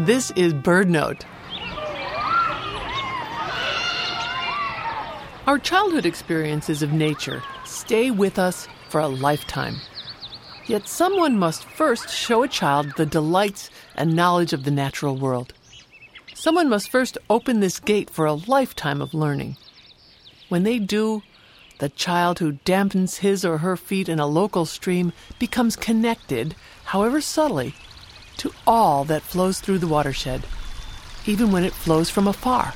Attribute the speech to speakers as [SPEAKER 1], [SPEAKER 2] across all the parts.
[SPEAKER 1] This is BirdNote. Our childhood experiences of nature stay with us for a lifetime. Yet someone must first show a child the delights and knowledge of the natural world. Someone must first open this gate for a lifetime of learning. When they do, the child who dampens his or her feet in a local stream becomes connected, however subtly, to all that flows through the watershed, even when it flows from afar.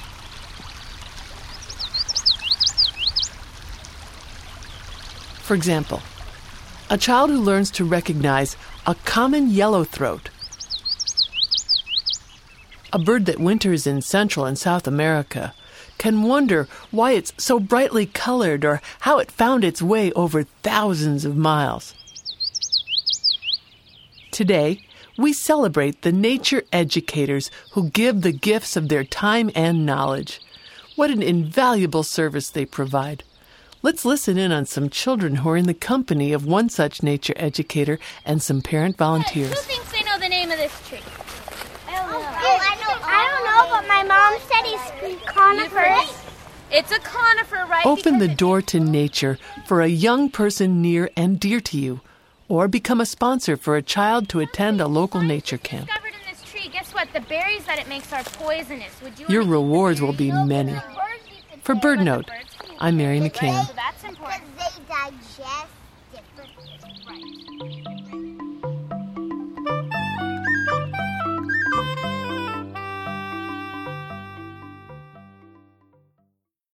[SPEAKER 1] For example, a child who learns to recognize a common yellowthroat, a bird that winters in Central and South America, can wonder why it's so brightly colored or how it found its way over thousands of miles. Today, we celebrate the nature educators who give the gifts of their time and knowledge. What an invaluable service they provide. Let's listen in on some children who are in the company of one such nature educator and some parent volunteers.
[SPEAKER 2] Who thinks they know the name of this tree?
[SPEAKER 3] I don't know, but my mom said it's conifers.
[SPEAKER 2] It's a conifer, right?
[SPEAKER 1] Open the door to nature for a young person near and dear to you, or become a sponsor for a child to attend a local nature camp.
[SPEAKER 2] Discovered in this tree. Guess what? The berries that it makes are poisonous.
[SPEAKER 1] Your rewards will be many. For BirdNote, I'm Mary McCann.